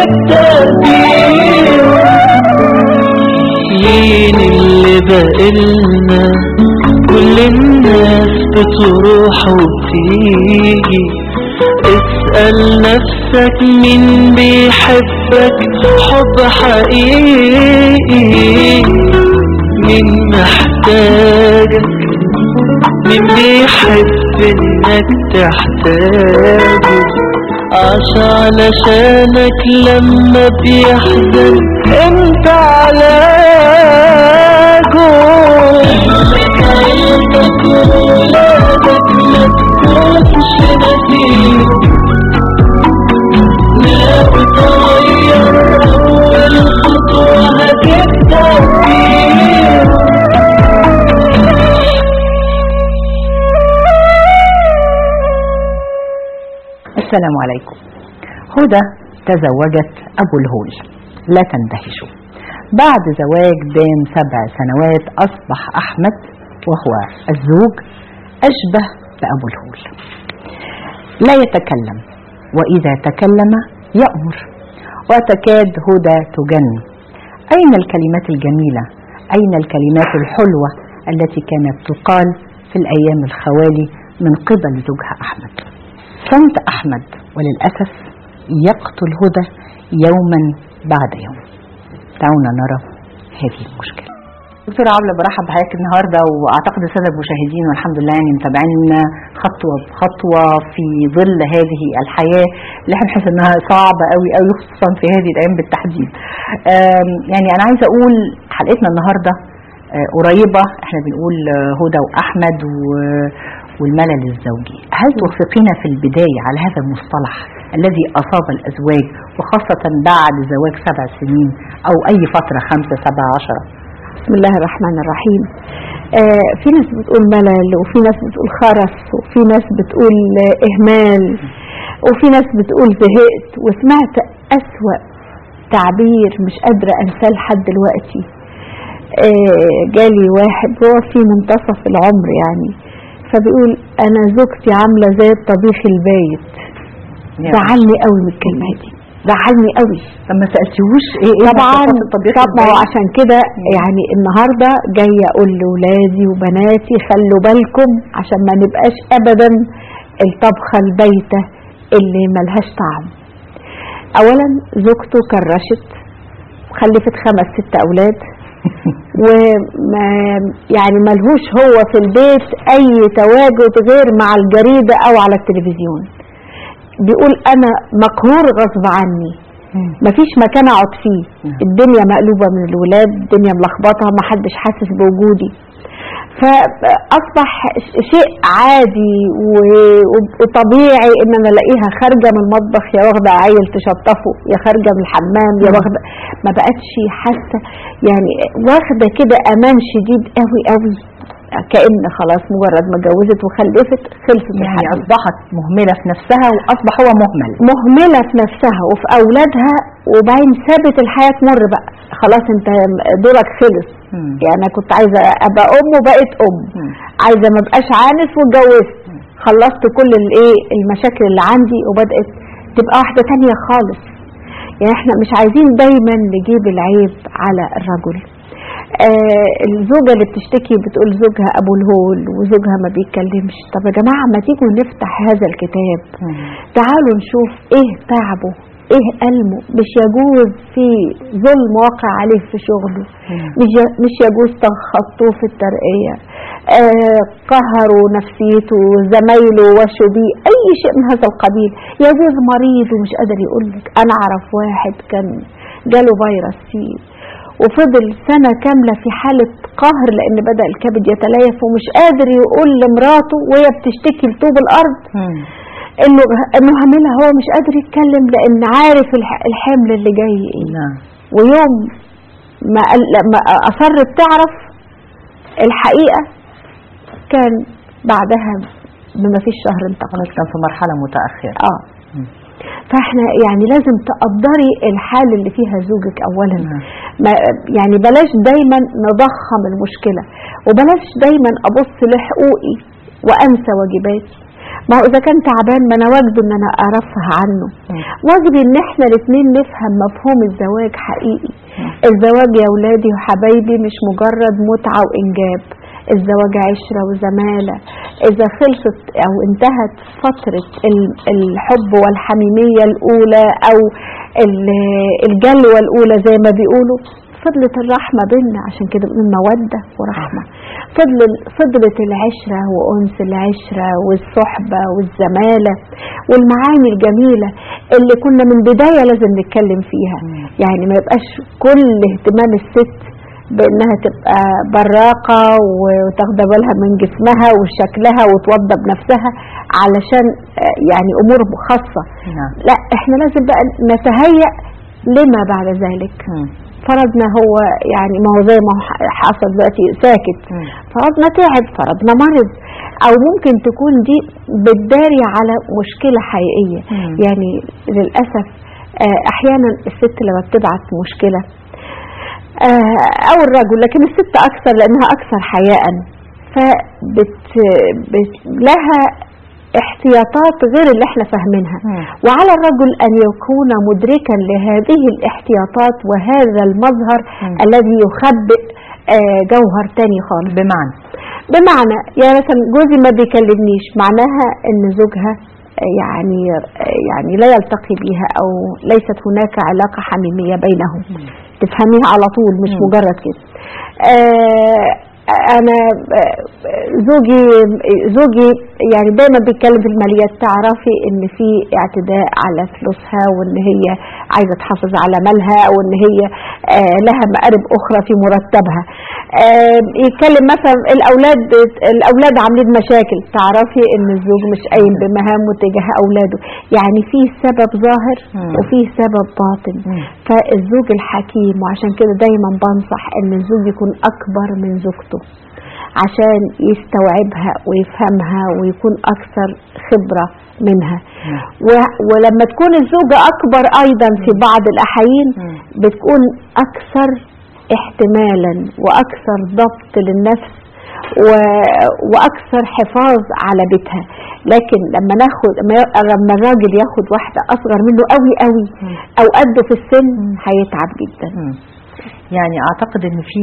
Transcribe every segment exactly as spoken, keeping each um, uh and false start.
التقدير. مين اللي بقلنا كل الناس بتروح وبتيجي؟ اسأل نفسك مين بيحبك حب حقيقي، مين محتاجك، مين بيحب انك تحتاجه، عاش علشانك لما بيحزن انت علاجه. اهلك عيلتك وولادك ما تكونش نسيم، ناوي تغير اول خطوة هتبدأ فيه. السلام عليكم. هدى تزوجت أبو الهول، لا تندهشوا. بعد زواج دام سبع سنوات أصبح أحمد وهو الزوج أشبه بأبو الهول، لا يتكلم، وإذا تكلم يأمر، وتكاد هدى تجن. أين الكلمات الجميلة؟ أين الكلمات الحلوة التي كانت تقال في الأيام الخوالي من قبل زوجها أحمد؟ صمت أحمد وللأسف يقتل هدى يوما بعد يوم. دعونا نرى هذه المشكلة. دكتورة عبلة، برحب بحضرتك النهارده، واعتقد الساده المشاهدين والحمد لله يعني متابعينا خطوه بخطوه في ظل هذه الحياه اللي احنا بنحس انها صعبه قوي قوي، خصوصا في هذه الايام بالتحديد. يعني انا عايزه اقول حلقتنا النهارده قريبه، احنا بنقول هدى واحمد والملل الزوجي. هل توافقين في البدايه على هذا المصطلح الذي اصاب الازواج وخاصه بعد زواج سبع سنين او اي فتره خمسه سبعه عشره؟ بسم الله الرحمن الرحيم. آه في ناس بتقول ملل، وفي ناس بتقول خرس، وفي ناس بتقول آه إهمال، وفي ناس بتقول زهقت. وسمعت أسوأ تعبير مش قادرة أنساه لحد دلوقتي. آه جالي واحد هو في منتصف العمر يعني، فبيقول أنا زوجتي عاملة زي الطبيخ البايت. زعلني قوي من الكلمة دي، زعلني قوي. طب ما سالتيهوش ايه ايه طبعا طبعا عشان كده يعني النهارده جايه اقول لاولادي وبناتي خلوا بالكم عشان ما نبقاش ابدا الطبخه البايته اللي ملهاش طعم. اولا زوجته كرشت وخلفت خمس ست اولاد وما يعني ملهوش هو في البيت اي تواجد غير مع الجريده او على التلفزيون. بيقول انا مقهور غصب عني، مفيش مكان اقعد فيه، الدنيا مقلوبه من الولاد، الدنيا ملخبطه، محدش حاسس بوجودي. فاصبح شيء عادي وطبيعي ان انا الاقيها خارجه من المطبخ يا واخده عيل تشطفه، يا خارجه من الحمام، يا واخده. ما بقتش حاسه يعني، واخده كده امان شديد قوي قوي، كأن خلاص مجرد ما اتجوزت وخلفت خلصت يعني الحديث. أصبحت مهملة في نفسها وأصبح هو مهمل. مهملة في نفسها وفي أولادها، وبعدين سابت الحياة تمر بقى. خلاص أنت دورك خلص. مم. يعني أنا كنت عايزة أبقى أم وبقيت أم. مم. عايزة ما بقاش عانس واتجوزت. خلصت كل الإيه المشاكل اللي عندي وبدأت تبقى واحدة تانية خالص. يعني احنا مش عايزين دايما نجيب العيب على الرجل. آه الزوجة اللي بتشتكي بتقول زوجها أبو الهول وزوجها ما بيتكلمش. طب يا جماعة ما تيجوا نفتح هذا الكتاب، تعالوا نشوف ايه تعبه، ايه ألمه. مش يجوز في ظلم واقع عليه في شغله، مش مش يجوز تخطوه في الترقية، آه قهروا نفسيته زمايله وشوا بيه، اي شيء من هذا القبيل. يجوز مريض ومش قادر يقولك. انا اعرف واحد كان جاله فيروس سي وفضل سنة كاملة في حالة قهر لأن بدأ الكبد يتليف ومش قادر يقول لمراته وهي بتشتكي لطوب الأرض إنه إنه هاملها. هو مش قادر يتكلم لأن عارف الحمل اللي جاي إيه. ويوم ما ما أصرت تعرف الحقيقة كان بعدها بما فيش شهر انتقلت، كان في مرحلة متأخرة. آه فاحنا يعني لازم تقدري الحال اللي فيها زوجك اولا. ما يعني بلاش دايما نضخم المشكلة، وبلاش دايما ابص لحقوقي وانسى واجباتي. ما هو اذا كان تعبان ما انا واجبي ان انا ارفه عنه، واجبي ان احنا الاثنين نفهم مفهوم الزواج حقيقي. الزواج يا ولادي وحبايبي مش مجرد متعة وانجاب، الزواج عشرة وزمالة. اذا خلصت او انتهت فترة الحب والحميمية الاولى او الجلوة الاولى زي ما بيقولوا، فضلت الرحمة بينا، عشان كده بنقول مودة ورحمة. فضل فضلت العشرة وأنس العشرة والصحبة والزمالة والمعاني الجميلة اللي كنا من بداية لازم نتكلم فيها. يعني ما يبقاش كل اهتمام الست بأنها تبقى براقة وتاخد بالها من جسمها وشكلها وتوضى بنفسها علشان يعني أمور خاصة. لا، احنا لازم بقى نتهيأ لما بعد ذلك. فرضنا هو يعني ما هو زي ما حصل دلوقتي ساكت، فرضنا تعب، فرضنا مرض، او ممكن تكون دي بتداري على مشكلة حقيقية. يعني للأسف احيانا الست لما بتبعت مشكلة او الرجل، لكن الست اكثر لانها اكثر حياء، فبت بت لها احتياطات غير اللي احنا فاهمينها. وعلى الرجل ان يكون مدركا لهذه الاحتياطات وهذا المظهر مم. الذي يخبئ آه جوهر تاني خالص. بمعنى بمعنى يعني مثلا جوزي ما بيكلمنيش، معناها ان زوجها يعني يعني لا يلتقي بيها او ليست هناك علاقة حميمية بينهم. مم. تفهميها على طول، مش مم. مجرد كده. آه انا زوجي زوجي يعني دايما بيتكلم في الماليات، تعرفي ان في اعتداء على فلوسها وان هي عايزه تحافظ على مالها وان هي لها مآرب اخرى في مرتبها. يتكلم مثلا الاولاد الاولاد عاملين مشاكل، تعرفي ان الزوج مش قايم بمهامه تجاه اولاده. يعني في سبب ظاهر وفي سبب باطن. فالزوج الحكيم، وعشان كده دايما بنصح ان الزوج يكون اكبر من زوجته عشان يستوعبها ويفهمها ويكون أكثر خبرة منها. ولما تكون الزوجة أكبر أيضا في بعض الأحيان بتكون أكثر احتمالا وأكثر ضبط للنفس وأكثر حفاظ على بيتها. لكن لما ناخد لما الراجل ياخد واحدة أصغر منه قوي قوي أو قده في السن هيتعب جدا. يعني أعتقد إن في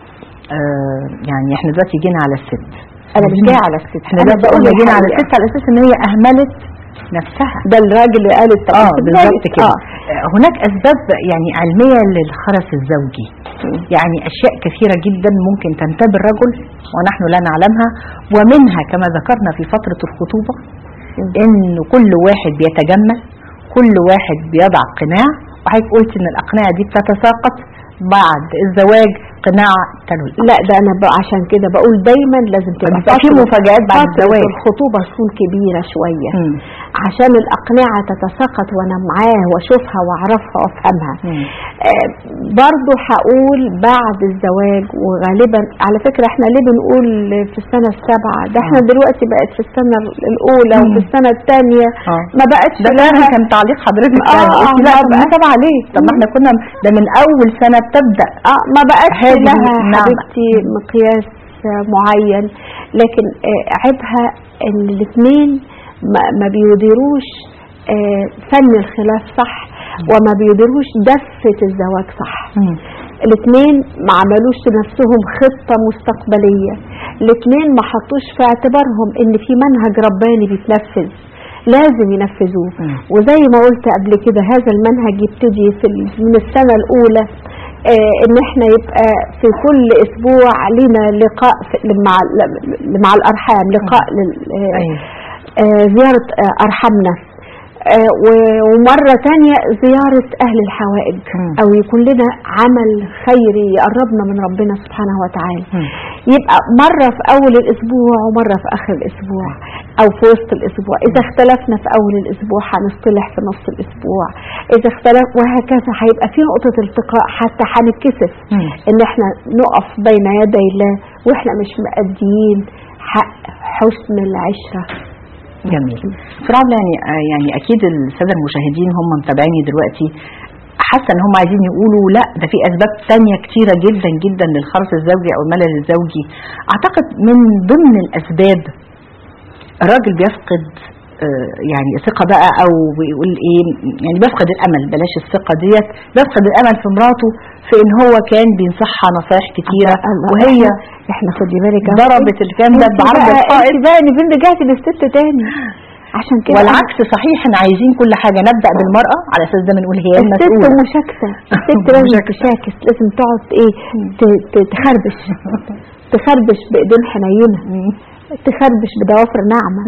آه يعني احنا دلوقتي جينا على الست. انا مش جايه على الست، احنا دلوقتي قلنا جينا على الست على اساس ان هي اهملت نفسها. ده الراجل اللي قال اه بالظبط كده. آه. هناك اسباب يعني علميه للخرس الزوجي. م. يعني اشياء كثيره جدا ممكن تنتاب الرجل ونحن لا نعلمها، ومنها كما ذكرنا في فتره الخطوبه ان كل واحد بيتجمل، كل واحد بيضع قناع، وحضرتك قلت ان الاقنعه دي بتتساقط بعد الزواج قناع تلوي. لا ده انا بقى عشان كده بقول دايما لازم تبقى في مفاجآت بعد الزواج. الخطوبه تكون كبيره شويه م. عشان الاقنعه تتساقط وانا معاه واشوفها واعرفها وافهمها. آه برضو هقول بعد الزواج، وغالبا على فكره احنا ليه بنقول في السنه السابعه؟ ده احنا دلوقتي بقت في السنه الاولى م. وفي السنه الثانيه ما بقتش. ده لها كان تعليق حضرتك اه يعني لا بقى سبعه ليه؟ طب ما احنا كنا ده من اول سنه بتبدا. اه ما بقتش لها حبيبتي مقياس معين. لكن عيبها ان الاثنين ما بيديروش فن الخلاف صح، وما بيديروش دفة الزواج صح. الاثنين ما عملوش لنفسهم خطة مستقبلية، الاثنين ما حطوش في اعتبارهم ان في منهج رباني بيتنفذ لازم ينفذوه. وزي ما قلت قبل كده هذا المنهج يبتدي في من السنة الاولى، آه ان احنا يبقى في كل اسبوع لنا لقاء مع مع الارحام، لقاء آه زيارة آه ارحامنا، آه ومرة تانية زيارة اهل الحوائج، او يكون لنا عمل خيري يقربنا من ربنا سبحانه وتعالى. يبقى مرة في اول الاسبوع ومرة في اخر الاسبوع او في وسط الاسبوع. اذا اختلفنا في اول الاسبوع هنصطلح في نص الاسبوع، اذا اختلف وهكذا. هيبقى في نقطة التقاء حتى هنتكسف ان احنا نقف بين يدي الله واحنا مش مأديين حق حسن العشرة. جميل. فرعون يعني يعني اكيد الساده المشاهدين هم متابعيني دلوقتي، حاسه ان هم عايزين يقولوا لا ده في اسباب ثانيه كتيره جدا جدا للخرس الزوجي او الملل الزوجي. اعتقد من ضمن الاسباب الراجل بيفقد آه يعني ثقة بقى، او بيقول ايه يعني بيفقد الامل، بلاش الثقة ديت، بيفقد الامل في مراته في ان هو كان بينصحها نصايح كتيرة وهي احنا خدي بالك ضربت الكلام ده بعرض الحائط. انت بقى فين رجعتي للست تاني عشان كده. والعكس صحيح، احنا عايزين كل حاجة نبدأ بالمرأة على اساس ده بنقول هي المسؤولة. الست مشاكسة، الست لازم تشاكس، لازم تقعد ايه تخربش تخربش بايدين حنينة، تخربش بضوافر ناعمة،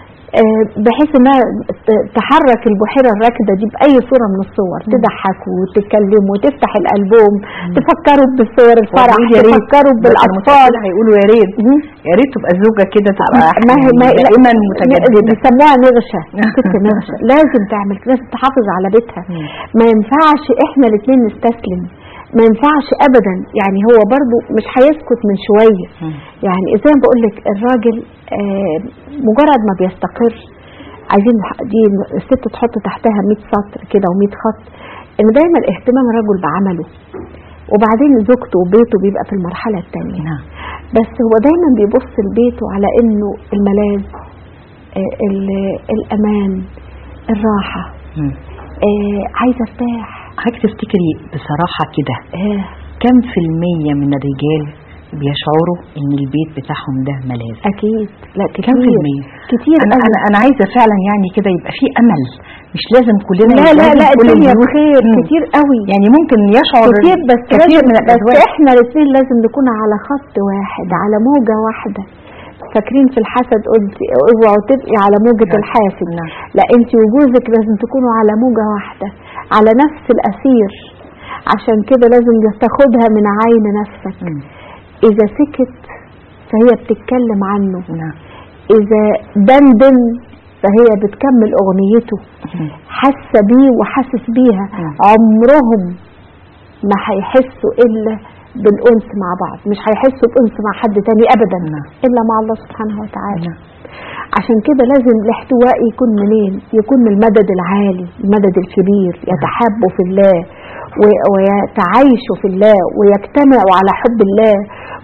بحيث انها تحرك البحيرة الراكدة دي بأي صورة من الصور، تضحكوا وتتكلموا وتفتح الألبوم، تفكروا بصور الفرح، تفكروا بالأطفال. هيقولوا يا ريت يا ريت تبقى الزوجة كده تبقى دائما متجددة، بيسموها نغشة، ست نغشة. لازم تعمل كده، لازم تحافظ على بيتها. ما ينفعش احنا الاثنين نستسلم، ما ينفعش ابدا. يعني هو برضو مش هيسكت من شوية. يعني زي ما بقول لك الراجل آه مجرد ما بيستقر، عايزين دي الست تحط تحتها مئة سطر كده ومئة خط، ان دايما اهتمام الرجل بعمله، وبعدين زوجته وبيته بيبقى في المرحلة الثانية. بس هو دايما بيبص لبيته على انه الملاذ، آه الامان، الراحة، آه عايزة ارتاح. حضرتك تفتكري بصراحة كده آه. كم في المية من الرجال بيشعروا ان البيت بتاعهم ده ملاذ؟ اكيد لا كتير. كم في المية؟ كتير. انا انا انا عايزة فعلا يعني كده يبقى في امل، مش لازم كلنا لا لا لا الدنيا بخير. مم. كتير قوي يعني ممكن يشعر كتير، بس كتير لازم من الازواج. بس احنا الاثنين لازم نكون على خط واحد، على موجة واحدة. فاكرين في الحسد قلت اوعوا تبقي على موجة نعم. الحاسد نعم. لا انت وجوزك لازم تكونوا على موجة واحدة، على نفس الأسير. عشان كده لازم تاخدها من عين نفسك. م. إذا سكت فهي بتتكلم عنه. نعم. إذا دندن فهي بتكمل أغنيته. حاسة بيه وحاسس بيها. م. عمرهم ما هيحسوا إلا بالأنس مع بعض، مش هيحسوا بأنس مع حد تاني أبدا. نعم. إلا مع الله سبحانه وتعالى. نعم. عشان كده لازم الاحتواء يكون منين؟ يكون من المدد العالي، المدد الكبير، يتحابوا في الله ويتعايشوا في الله ويجتمعوا على حب الله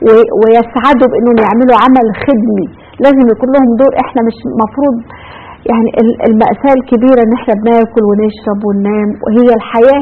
ويسعدوا بأنهم يعملوا عمل خدمي. لازم يكون لهم دور. احنا مش مفروض يعني المأساة الكبيرة ان احنا بناكل ونشرب وننام، وهي الحياة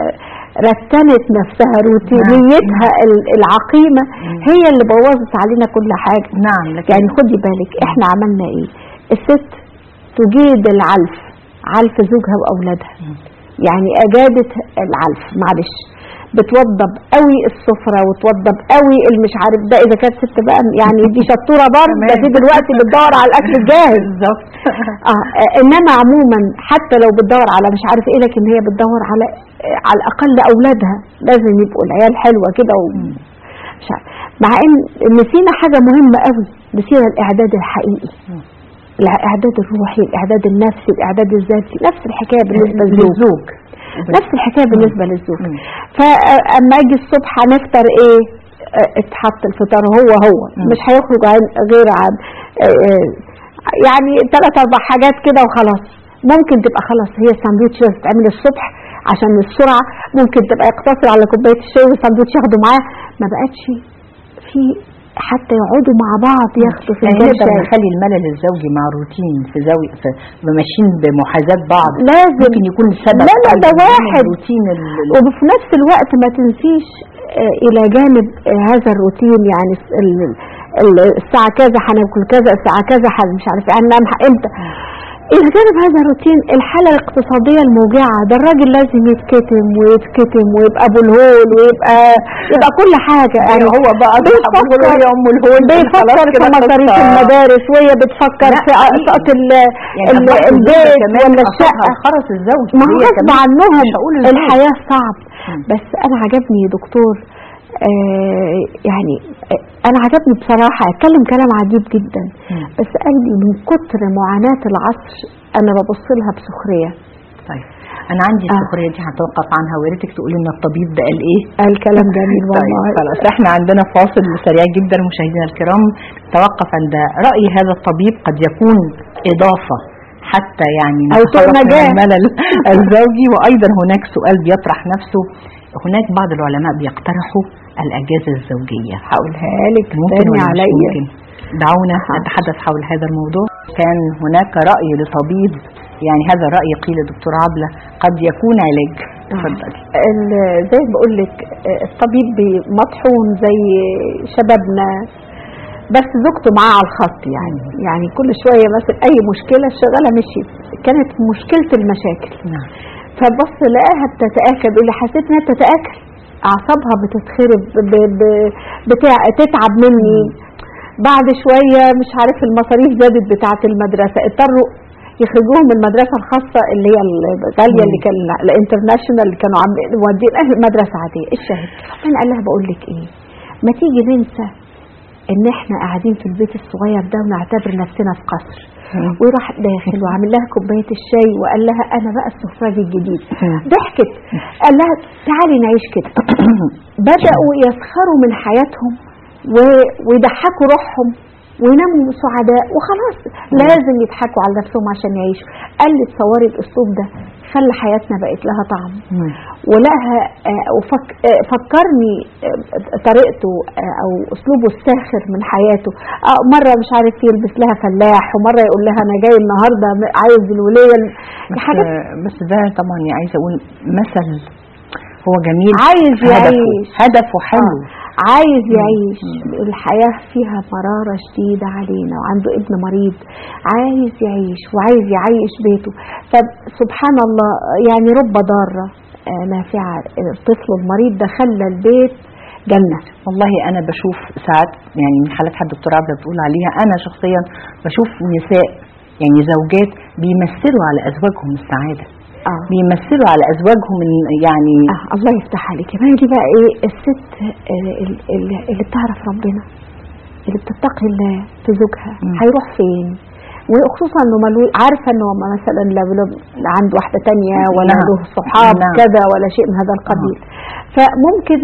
رتنت نفسها، روتينيتها العقيمة هي اللي بوظت علينا كل حاجة. نعم. يعني خدي بالك احنا عملنا ايه؟ الست تجيد العلف، علف زوجها واولادها، يعني اجادت العلف، معلش بتوضب قوي السفرة وتوضب قوي المش عارف ده، اذا كانت ست بقى يعني دي شطورة برضه، ده في دلوقتي بتدور على الاكل الجاهز. بالظبط. اه انما عموما حتى لو بتدور على مش عارف ايه، لكن هي بتدور على على الاقل اولادها لازم يبقوا العيال حلوة كده و... مع ان نسينا حاجة مهمة قوي، نسينا الاعداد الحقيقي، الاعداد الروحي، الاعداد النفسي، الاعداد الذاتي. نفس الحكاية بالنسبة للزوج، نفس الحكاية بالنسبة للزوج. فأما أجي الصبح هنفطر إيه؟ اتحط الفطار هو هو مم. مش هيخرج عن غير عن يعني ثلاث أربع حاجات كده وخلاص. ممكن تبقى خلاص هي الساندوتش لازم تتعمل الصبح عشان السرعة، ممكن تبقى يقتصر على كوباية الشاي والساندوتش ياخدوا معاه. ما بقتش في حتى يقعدوا مع بعض ياخدوا في يعني نقدر نخلي الملل الزوجي مع روتين في زاوي ماشيين بمحاذاة بعض، لازم ممكن يكون سبب. لا لا ده واحد روتين ال... وفي نفس الوقت ما تنسيش آه الى جانب آه هذا الروتين، يعني ال... ال... الساعة كذا هناكل كذا، الساعة كذا مش عارف هننام امتى. إلى جانب هذا الروتين الحالة الاقتصادية الموجعة، ده الراجل لازم يتكتم ويتكتم ويبقى ابو الهول ويبقى يبقى كل حاجة. يعني هو بقى بيفكر يا ام الهول، بيفكر في مصاريف المدارس، وهي بتفكر في اقساط يعني البيت ولا الشقة. خرس الزوج ما هو غصب عنهم، الحياة صعب. بس انا عجبني يا دكتور آه يعني آه انا عجبني بصراحة، اتكلم كلام عجيب جدا. م. بس قلبي من كتر معاناة العصر انا ببص لها بسخرية. طيب انا عندي السخرية آه. دي هتوقف عنها، وياريتك تقولي لنا الطبيب ده قال ايه. قال كلام جميل والله. طيب خلاص احنا عندنا فاصل سريع جدا مشاهدينا الكرام، توقف عند رأي هذا الطبيب قد يكون اضافة حتى يعني أو نتخلص من نجاة. الملل الزوجي. وأيضا هناك سؤال بيطرح نفسه، هناك بعض العلماء بيقترحوا الأجازة الزوجية. هقولها لك ممكن تاني ولا مش عليا. ممكن؟ دعونا نتحدث حول هذا الموضوع. كان هناك رأي لطبيب، يعني هذا الرأي قيل دكتور عبلة قد يكون علاج. اتفضلي. ال- زي ما بقول لك الطبيب بي- مطحون زي شبابنا، بس زوجته معاه على الخط يعني يعني كل شويه مثلا اي مشكله الشغاله مشيت، كانت مشكله المشاكل. نعم. فبص لقاها بتتاكل، اللي حسيت انها بتتاكل اعصابها بتتخرب ب... ب... بتاع تتعب مني. بعد شويه مش عارف المصاريف زادت بتاعه المدرسه، اضطروا يخرجوهم من المدرسه الخاصه اللي هي الغاليه اللي كان الانترناشونال اللي كانوا عاملين مودين اهل المدرسه عاديه. الشاهد انا قال لها بقول لك ايه، ما تيجي ننسى ان احنا قاعدين في البيت الصغير ده ونعتبر نفسنا في قصر. وراح داخل وعمل لها كوبايه الشاي وقال لها انا بقى السفراجي الجديد. ضحكت، قال لها تعالي نعيش كده. بداوا يسخروا من حياتهم ويضحكوا روحهم ويناموا سعداء وخلاص، لازم يضحكوا على نفسهم عشان يعيشوا. قال لي تصوري الاسلوب ده خلى حياتنا بقت لها طعم ولها وفكرني طريقته او اسلوبه الساخر من حياته. مره مش عارف يلبس لها فلاح، ومره يقول لها انا جاي النهارده عايز الوليه بس, بس ده طبعا عايزه اقول مثل هو جميل، عايز هدفه يعيش هدفه حلو. آه. عايز يعيش. الحياة فيها مرارة شديدة علينا وعنده ابن مريض، عايز يعيش وعايز يعيش بيته. فسبحان الله يعني رب ضارة نافعة. الطفل المريض ده خلى البيت جنة. والله أنا بشوف ساعات يعني من حالات حد الدكتورة عبلة بتقول عليها، أنا شخصيا بشوف نساء يعني زوجات بيمثلوا على أزواجهم السعادة. آه. بيمثلوا على ازواجهم يعني آه. الله يفتح عليك. كمان دي بقى ايه الست اللي, اللي بتعرف ربنا، اللي بتتقي الله في زوجها هيروح فين، وخصوصا انه ملو- عارفه انه مثلا لو عنده واحده تانية ولا نعم. له صحاب نعم. كذا ولا شيء من هذا القبيل. فممكن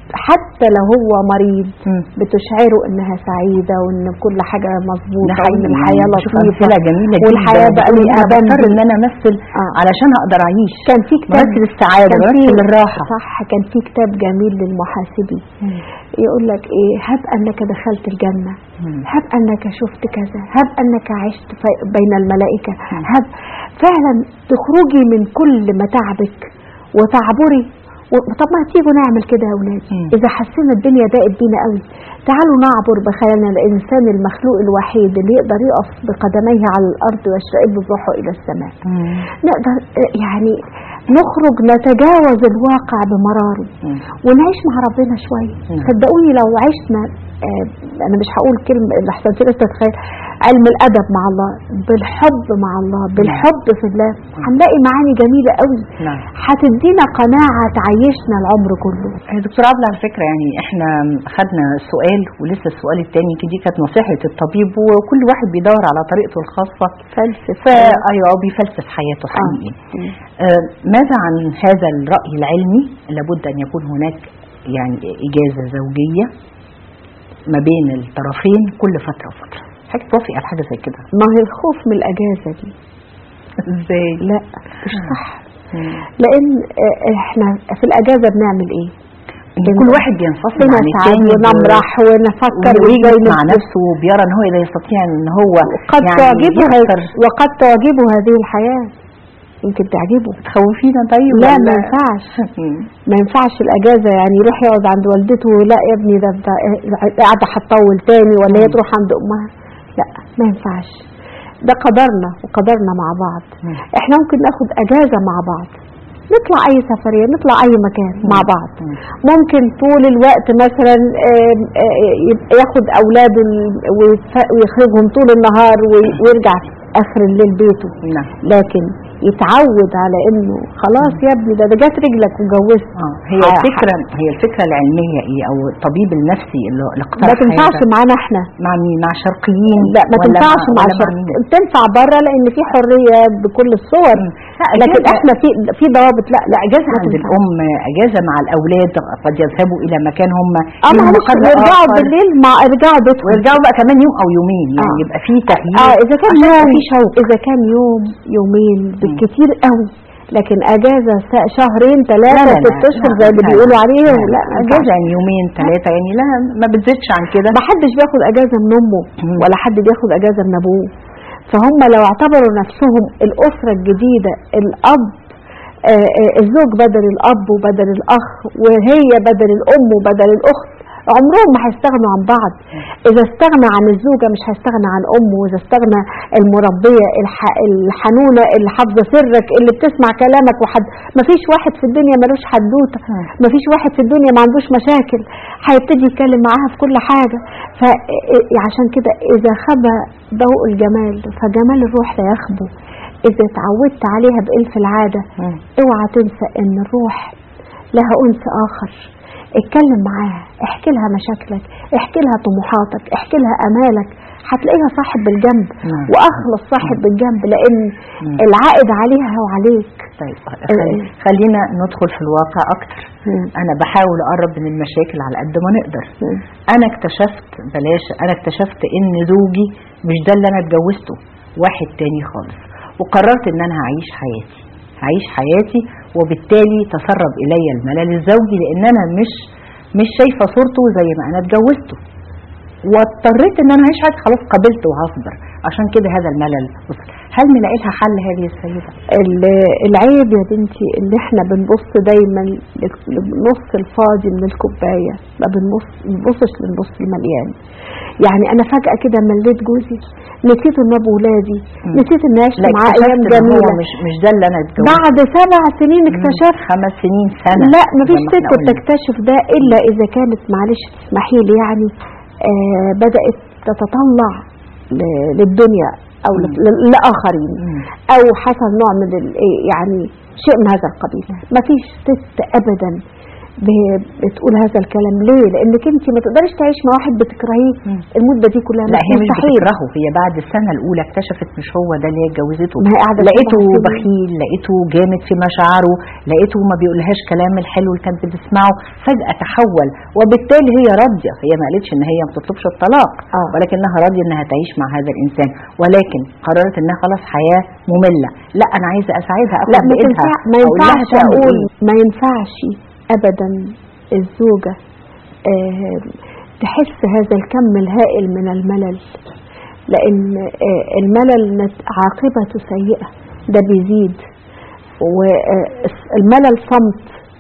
حتى لو هو مريض مم. بتشعره انها سعيده وان كل حاجه مظبوطه وان حقيقي الحياه يعني بشوف لطيفه أمثلة جميلة والحياه جدا. بقى بتقول ليها أنا بضطر بند. ان انا امثل آه. علشان اقدر اعيش. كان في كتاب بمثل السعادة، كان في- بمثل الراحة. صح، كان في كتاب جميل للمحاسبي يقول لك ايه، هب انك دخلت الجنة، مم. هب انك شفت كذا، هب انك عشت في- بين الملائكة، هب فعلا تخرجي من كل متاعبك وتعبري. و- طب ما تيجوا نعمل كده يا اولادي. مم. اذا حسينا الدنيا ضاقت بينا قوي، تعالوا نعبر بخيالنا. الانسان المخلوق الوحيد اللي يقدر يقف بقدميه على الارض ويشتاق بروحه الى السماء. مم. نقدر يعني نخرج نتجاوز الواقع بمراره مم. ونعيش مع ربنا شوية. مم. صدقوني لو عشنا آه أنا مش هقول كلمة اللي أحسن في ناس تتخيل، علم الأدب مع الله، بالحب مع الله، بالحب في الله، هنلاقي معاني جميلة قوي نعم. هتدينا قناعة تعيشنا العمر كله. دكتور عبلة على فكرة يعني احنا خدنا سؤال ولسه السؤال الثاني دي كانت نصيحة الطبيب، وكل واحد بيدور على طريقته الخاصة فلسفة. ايوه بيفلسف حياته حقيقي. آه. آه ماذا عن هذا الرأي العلمي؟ لابد ان يكون هناك يعني اجازة زوجية ما بين الطرفين كل فترة وفترة. حضرتك توافقي على حاجة زي كده؟ ما هي الخوف من الأجازة دي ازاي؟ لا مش صح. لأن آه احنا في الأجازة بنعمل ايه؟ كل واحد بينفصل عن الثاني ونمرح ونفكر ويجلس مع نفسه وبيرى ان هو اذا يستطيع ان هو قد يعني تعجبه يخسر. وقد تعجبه هذه الحياة، يمكن تعجبه. تخوفينا طيب؟ لا ولا؟ ما ينفعش. ما ينفعش الأجازة يعني يروح يقعد عند والدته، لا يا ابني ده انت قاعدة هتطول تاني، ولا هي تروح عند أمها. لا ما ينفعش، ده قدرنا وقدرنا مع بعض. احنا ممكن ناخد أجازة مع بعض، نطلع اي سفرية، نطلع اي مكان مع بعض. ممكن طول الوقت مثلا ياخد اولاده ويخرجهم طول النهار ويرجع اخر الليل بيته. لكن يتعود على انه خلاص يا ابني ده ده جات رجلك وجوزت، هي الفكره هي الفكره العلميه ايه، او الطبيب النفسي اللي اقترح ما تنفعش معانا احنا، مع مين؟ مع شرقيين؟ لا ما ولا تنفعش مع, مع ولا مع شرق تنفع بره لان في حريه بكل الصور، لكن احنا في في ضوابط. لا لا اجازه عند الام، اجازه مع الاولاد، قد يذهبوا الى مكان هم اه معلش يرجعوا بالليل مع ارجعوا بيتهم ويرجعوا بقى كمان يوم او يومين، يعني آه. يبقى في تغيير. اه اذا كان يوم في شوق، اذا كان يوم يومين بالكثير قوي، لكن اجازه شهرين ثلاثه ست اشهر زي اللي بيقولوا عليه لا, لا اجازه يعني يومين ثلاثه يعني لا ما بتزيدش عن كده. ما حدش بياخد اجازه من امه ولا حد بياخد اجازه من ابوه، فهم لو اعتبروا نفسهم الاسره الجديده، الاب آآ آآ الزوج بدل الاب وبدل الاخ، وهي بدل الام وبدل الاخت، عمرهم ما هيستغنوا عن بعض. اذا استغنى عن الزوجه مش هيستغنى عن امه، واذا استغنى المربيه الح... الحنونه اللي حافظه سرك اللي بتسمع كلامك، وحد ما فيش واحد في الدنيا ملوش حدوته، ما فيش واحد في الدنيا ما عندوش مشاكل، هيبتدي يتكلم معاها في كل حاجه. فعشان كده اذا خبى ضوء الجمال فجمال الروح لا يخبو. اذا اتعودت عليها بألف العاده اوعى تنسى ان الروح لها انس اخر. اتكلم معاها، احكي لها مشاكلك، احكي لها طموحاتك، احكي لها امالك، هتلاقيها صاحب بالجنب واخلص صاحب بالجنب، لان العائد عليها وعليك. طيب خلينا ندخل في الواقع اكتر. انا بحاول اقرب من المشاكل على قد ما نقدر. انا اكتشفت بلاش انا اكتشفت ان زوجي مش ده اللي انا اتجوزته، واحد تاني خالص، وقررت ان انا هعيش حياتي هعيش حياتي وبالتالي تسرب الي الملل الزوجي، لان انا مش مش شايفه صورته زي ما انا اتجوزته، واضطريت ان انا اعيش حياتي، خلاص قبلت وهصبر. عشان كده هذا الملل وصل. هل نلاقي لها حل هذه السيده؟ العيب يا بنتي ان احنا بنبص دايما للنص الفاضي من الكوبايه، ما بنبص بنبصش للنص المليان. يعني انا فجاه كده مليت جوزي، نسيت ان ابو ولادي، نسيت ان عشت معاه ايام جميله. مش مش ده اللي انا اتجوزته. بعد سبع سنين اكتشفت، خمس سنين سنه. لا مفيش ست بتكتشف ده الا اذا كانت، معلش تسمحي لي يعني، آه بدات تتطلع للدنيا او لاخرين، او حصل نوع من يعني شيء من هذا القبيل. مفيش ست ابدا بتقول هذا الكلام. ليه؟ لانك انت ما تقدريش تعيش مع واحد بتكرهيه المده دي كلها. لا هي مش بتكرهه، هي بعد السنه الاولى اكتشفت مش هو ده اللي هي اتجوزته. لقيته بخيل، لقيته جامد في مشاعره، لقيته ما بيقولهاش كلام الحلو اللي كانت بتسمعه، فجاه تحول، وبالتالي هي راضيه. هي ما قالتش ان هي ما بتطلبش الطلاق، آه. ولكنها راضيه انها تعيش مع هذا الانسان، ولكن قررت انها خلاص حياه ممله. لا انا عايزه اساعدها، لا ما ينفعش ما ينفعش اقول ما ينفعش ابدا الزوجة آه تحس هذا الكم الهائل من الملل، لان آه الملل عاقبته سيئة، ده بيزيد. والملل صمت،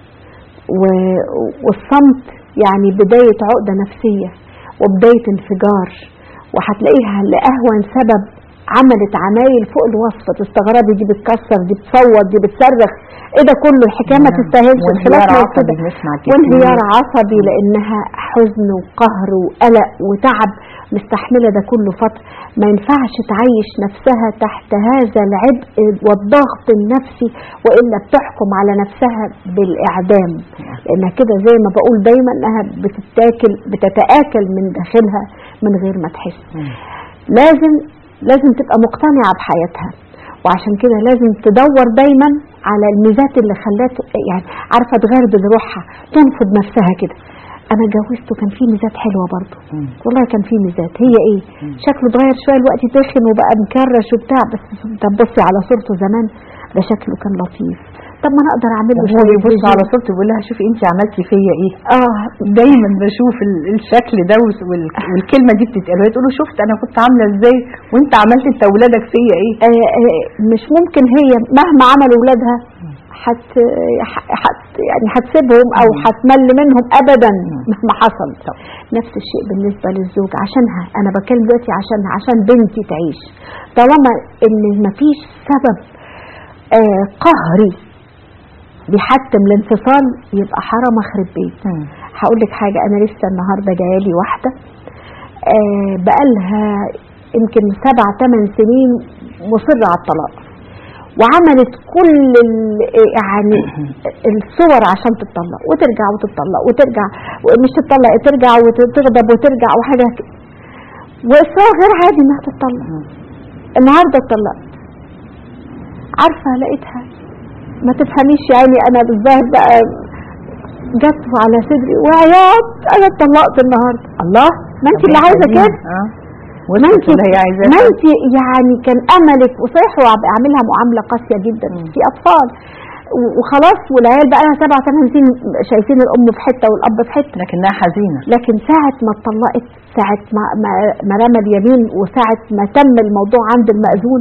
والصمت يعني بداية عقدة نفسية وبداية انفجار، وهتلاقيها لأهون سبب عملت عمايل فوق الوصف. تستغربي دي بتكسر، دي بتصوت، دي بتصرخ، ايه ده كله؟ الحكايه ما تستاهلش. وانهيار عصبي، وانهيار عصبي لانها حزن وقهر وقلق وتعب مستحمله ده كله فتره. ما ينفعش تعيش نفسها تحت هذا العبء والضغط النفسي، والا بتحكم على نفسها بالاعدام، لانها كده زي ما بقول دايما انها بتتاكل بتتاكل من داخلها من غير ما تحس. لازم لازم تبقى مقتنعة بحياتها، وعشان كده لازم تدور دايما على الميزات اللي خلات يعني عارفة تغربل روحها، تنفض نفسها كده. انا جوزته كان فيه ميزات حلوة برضو، والله كان فيه ميزات. هي ايه؟ شكله اتغير شوية، الوقت تخن وبقى مكرش وبتاع، بس طب بصي على صورته زمان ده شكله كان لطيف، طب ما انا اقدر اعمل له شويه. يبص على صورته يقول لها شوفي انت عملتي فيا ايه. اه دايما بشوف الشكل ده، والكلمه دي بتتقال، تقول له شفت انا كنت عامله ازاي وانت عملت انت اولادك فيا ايه. آه آه مش ممكن هي مهما عمل اولادها حت حت يعني هتسيبهم او هتمل منهم ابدا مهما حصل. نفس الشيء بالنسبه للزوج، عشانها انا بتكلم دلوقتي، عشانها عشان بنتي تعيش. طالما ان مفيش سبب آه قهري بيحتم الانفصال، يبقى حرام اخرب بيت. هقول لك حاجه، انا لسه النهارده جايالي واحده آه بقالها يمكن سبع ثمان سنين مصره على الطلاق، وعملت كل يعني الصور عشان تتطلق وترجع وتتطلق وترجع مش تتطلق ترجع وتغضب وترجع وحاجة وإصرار غير عادي انها تتطلق. النهاردة اتطلقت، عارفة لقيتها ما تفهميش يعني انا بالظاهر بقى جت على صدري وعياط، انا اتطلقت النهارده. الله، ما انت اللي عايزه كده، ما انت ما انت يعني كان املك وصحيح واعملها معامله قاسيه جدا في اطفال وخلاص، والعيال بقى لها سبع ثمان سنين شايفين الام في حته والاب في حته، لكنها حزينه. لكن ساعه ما اتطلقت، ساعه ما ما رمى اليمين وساعه ما تم الموضوع عند المأذون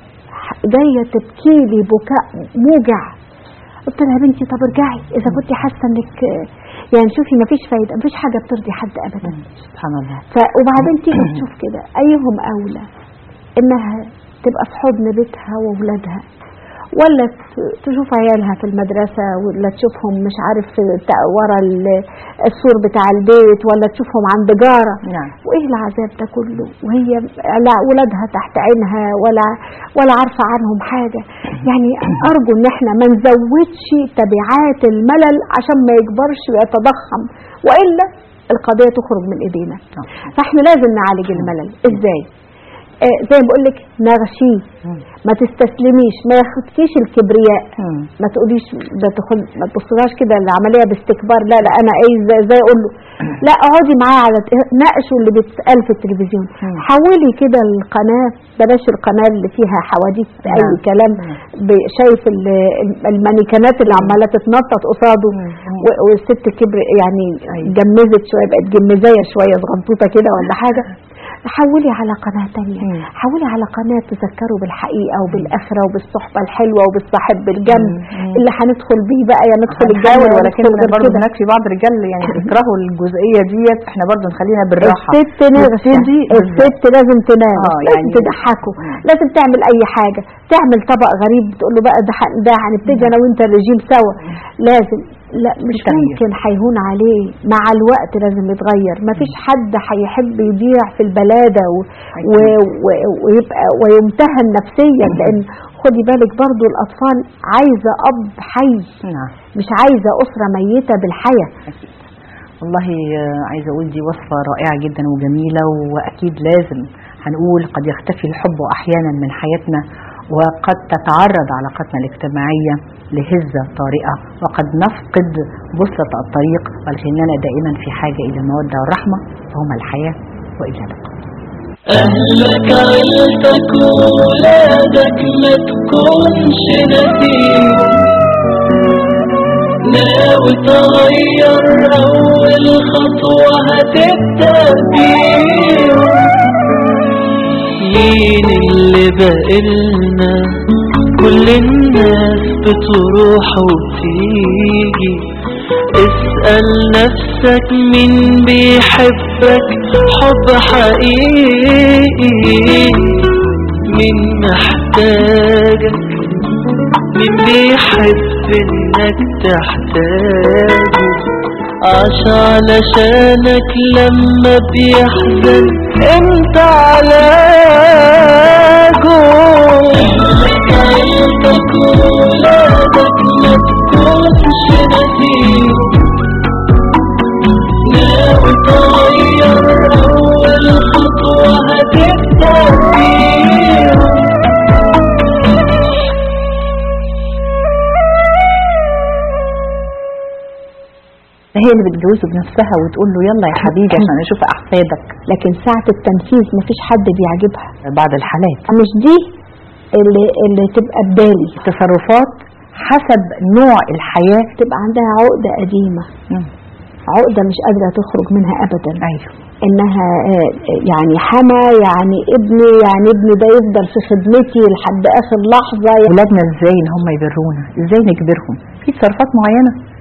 جايه تبكي لي بكاء موجع. قلت لها يا بنتي طب ارجعي اذا كنت حاسه انك يعني شوفي مفيش فايده، مفيش حاجه بترضي حد ابدا. سبحان الله. ف وبعدين تيجي تشوف كده ايهم اولى انها تبقى في حضن بيتها واولادها، ولا تشوف عيالها في المدرسه، ولا تشوفهم مش عارف ورا السور بتاع البيت، ولا تشوفهم عند جاره. نعم. وايه العذاب ده كله وهي لا اولادها تحت عينها ولا ولا عارفه عنهم حاجه. يعني ارجو ان احنا ما نزودش تبعات الملل عشان ما يكبرش ويتضخم، والا القضيه تخرج من ايدينا. فاحنا لازم نعالج الملل. ازاي؟ آه زي ما بقول لك نغشيه، ما تستسلميش، ما ياخدكيش الكبرياء، ما تقوليش ده تدخل، ما تبصيهاش كده العمليه باستكبار، لا لا انا ايه زي, زي اقول له لا، اقعدي معاه على ناقشوا اللي بيتقال في التلفزيون، حولي كده القناه، بلاش القناه اللي فيها حواديت اي كلام، شايف المانيكانات اللي عماله تتنطط قصاده والست كبر يعني جمزت شويه، بقت جمزيه شويه صغنطوطه كده ولا حاجه، حولي على قناة تانية، حولي على قناة تذكروا بالحقيقة وبالآخرة وبالصحبة الحلوة وبالصاحب بالجنب اللي هندخل بيه بقى، يا ندخل الجو ولكن برضه هناك في بعض الرجال يعني بيكرهوا الجزئية ديت، احنا برضه نخلينا بالراحة. الست نغشة، الست لازم تنام، آه يعني لازم تضحكه، لازم تعمل أي حاجة، تعمل طبق غريب تقول له بقى ده ده هنبتدي أنا وأنت الرجيم سوا، لازم لا مش ممكن هيهون عليه، مع الوقت لازم يتغير. ما فيش حد هيحب يضيع في البلادة و... و... و... ويبقى ويمتهن نفسيا، لان خدي بالك برضو الاطفال عايزة اب حي، مش عايزة اسرة ميتة بالحياة. والله عايزة اقول دي وصفة رائعة جدا وجميلة، واكيد لازم هنقول قد يختفي الحب احيانا من حياتنا، وقد تتعرض علاقتنا الاجتماعية لهزة طارئة، وقد نفقد بوصلة الطريق، ولكننا دائما في حاجة إلى المودة والرحمة، فهما الحياة وإلى اللقاء. أهلك عيلتك وولادك ما تكونش نسيم، ناوي تغير أول خطوة هتبدأ بيهم، مين اللي بقلنا كل الناس بتروح وبتيجي، اسأل نفسك مين بيحبك حب حقيقي، مين محتاجك، مين بيحب انك تحتاجه، عاش علشانك لما بيحزن انت علاجه. اهلك عيلتك وولادك ما تكونش نسيم، ناوي تغير اول خطوة هتبدأ بيهم. هي اللي بتجوزه بنفسها وتقول له يلا يا حبيبي عشان اشوف احفادك، لكن ساعة التنفيذ مفيش حد بيعجبها. بعض الحالات مش دي اللي اللي تبقى بدالي تصرفات حسب نوع الحياة، تبقى عندها عقدة قديمة، م. عقدة مش قادرة تخرج منها ابدا. ايوه، انها يعني حما يعني ابني، يعني ابني ده يفضل في خدمتي لحد اخر لحظة. ولادنا ازاي ان هم يبرونا، ازاي نجبرهم في تصرفات معينة